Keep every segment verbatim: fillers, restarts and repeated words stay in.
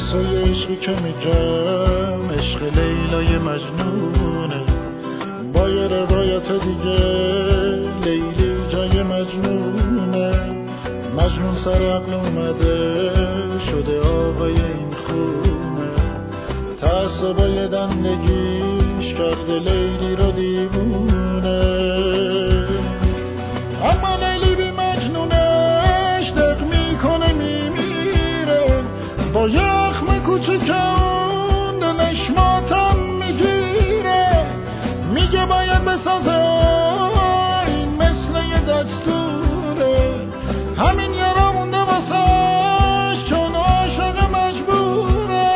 قصه عشقی که میگم عشق لیلای مجنونه، با یه روایت دیگه لیلی جای مجنونه. مجنون سر عقل اومده شده آقای این خونه، تعصبای دندگیش کرده لیلی رو دیوونه. اما لیلی بی مجنونش دق میکنه میمیره، با یه اخم کوچیکون دلش ماتم میگیره. میگه باید بسازه این مثل یه دستوره، همین یارا مونده واسش چون عاشق مجبوره.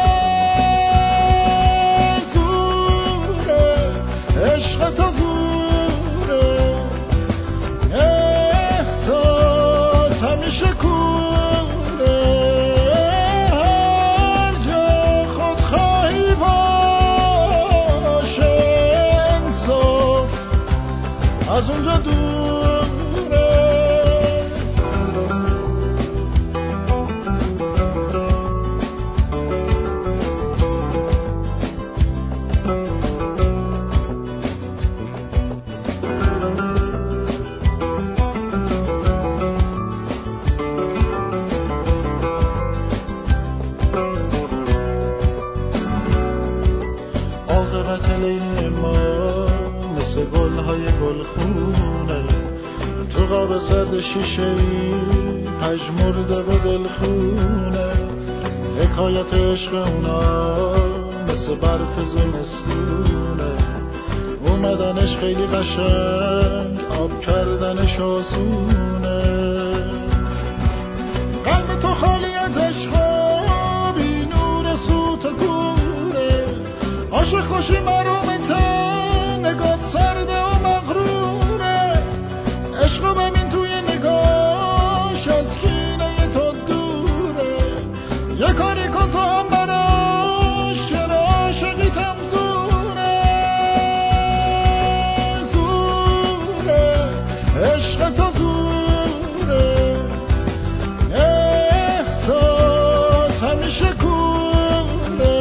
زوره عشق تو زوره، احساس همیشه کوره. هر جا خودخواهی باشه انصاف از اونجا دوره. عاقبت لیل ما مثل گلهای گلخونه، تو قاب سرد شیشه‌ای پژمرده و دلخونه. حکایت عشق اونا مثل برف زمستونه، اومدنش خیلی قشنگ آب کردنش آسونه. قلب تو خالی از عشق بی نور سوت کوره، عاشق خوشی محرومته نگات سرده و مغروره. عشق ببین توی نگاش از کینه تو دوره، یه کاری کن تو هم براش چرا عاشقیتم زوره. زوره عشق تو زوره، احساس همیشه کوره.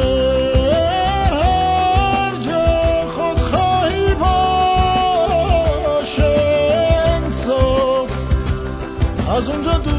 هر جا خودخواهی باشه انصاف از اونجا